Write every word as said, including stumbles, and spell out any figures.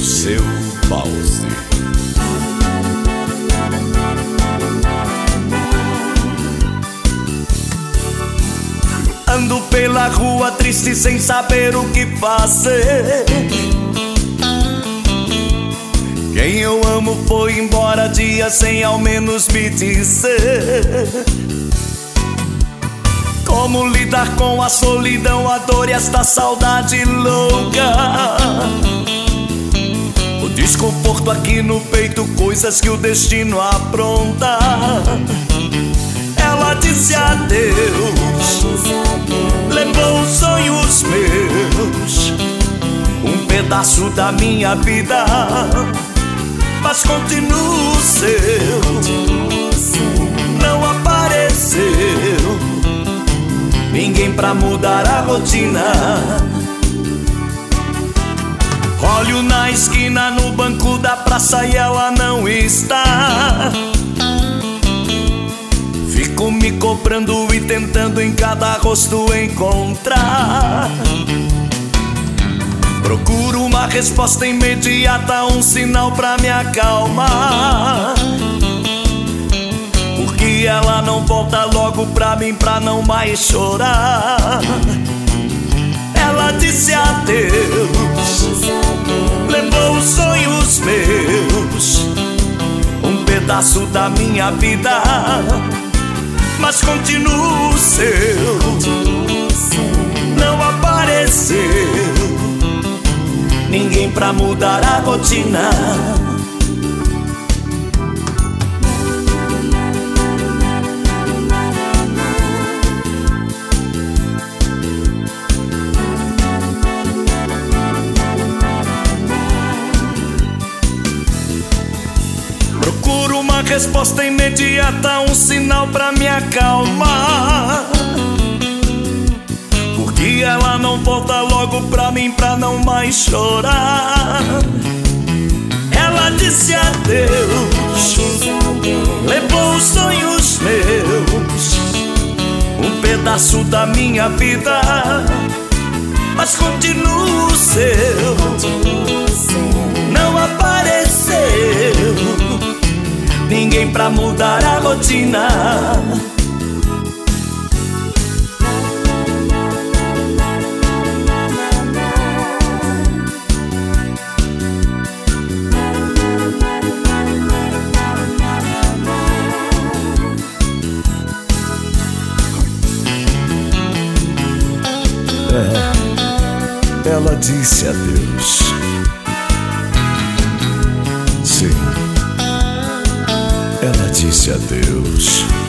seu pause. Ando pela rua triste sem saber o que fazer. Quem eu amo foi embora dias sem ao menos me dizer como lidar com a solidão, a dor e esta saudade louca. O desconforto aqui no peito, coisas que o destino apronta. Ela disse adeus, levou os sonhos meus, um pedaço da minha vida, mas continuo seu. Não apareceu ninguém pra mudar a rotina. Olho na esquina, no banco da praça e ela não está. Fico me cobrando e tentando em cada rosto encontrar. Procuro uma resposta imediata, um sinal pra me acalmar. Porque ela não volta logo pra mim pra não mais chorar. Ela disse adeus, levou os sonhos meus, um pedaço da minha vida, mas continuo seu. Não apareceu ninguém pra mudar a rotina. Procuro uma resposta imediata, um sinal pra me acalmar. Porque ela não volta logo pra mim pra não mais chorar. Ela disse adeus, levou os sonhos meus, um pedaço da minha vida, mas continuo seu. Não apareceu ninguém pra mudar a rotina. É, ela disse adeus. Sim, ela disse adeus.